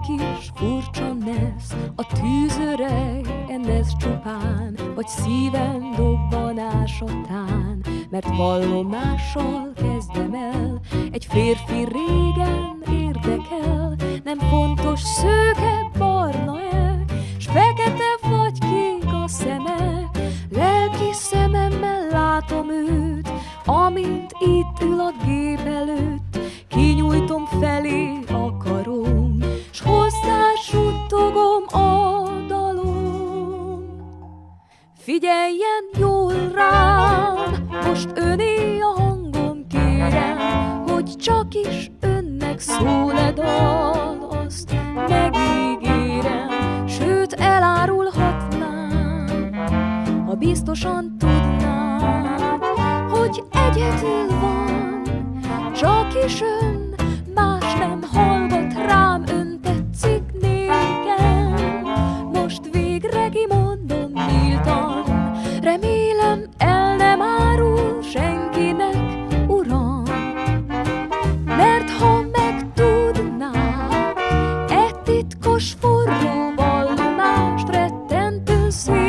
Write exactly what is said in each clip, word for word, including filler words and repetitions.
kis furcsa nesz, a tűzörej, ez csupán, vagy szívem dobbanásatán, mert vallomással kezdem el, egy férfi régen érdekel, nem fontos szőke, barna-e, s fekete vagy kék a szeme, lelki szememmel látom őt, amint itt ül a gép előtt, kinyújtom felé a karom, s hozzá suttogom a dalom. Figyeljen jól rám, most öné a hangom, kérem, hogy csak is önnek szól-e dal, azt megígérem, sőt elárulhatnám, ha biztosan tudnám, hogy egyedül van, csak is ön, más nem hallgat rám, ön tetszik nékem, most végre kimondom nyíltan, remélem el nem árul senkinek, uram, mert ha megtudná e titkos forró vallomást, rettentő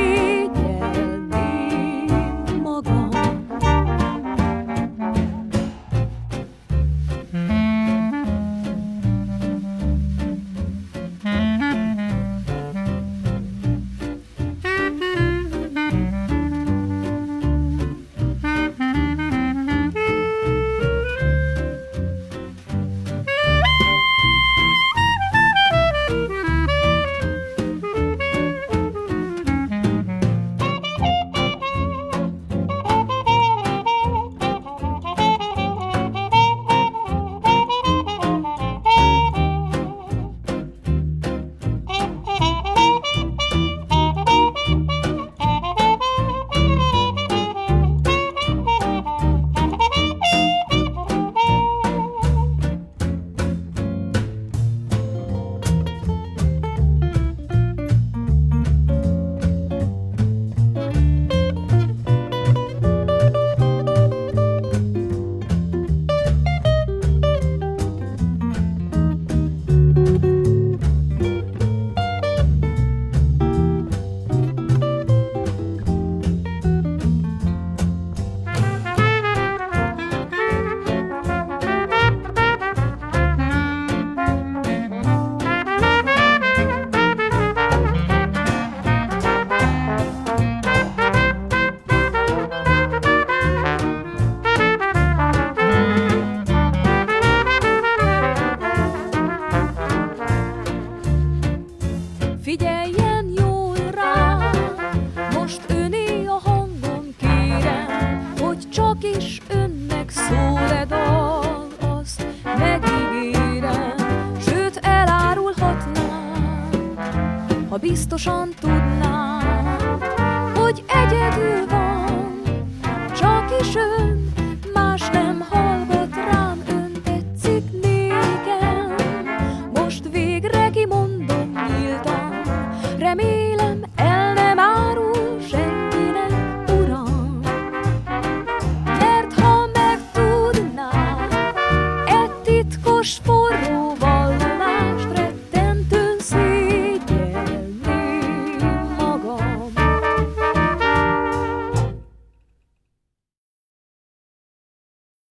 szégyellném magam. Figyeljen jól rá, most öné a hangom, kérem, hogy csak is önnek szól-e dal, azt megígérem, sőt elárulhatnám, ha biztosan tudnám, hogy egyedül van, csak is ön, más nem hallgat rám, ön tetszik nékem, most végre kimondom nyíltan, remélem el nem árul senkinek, uram, mert ha megtudná e titkos forró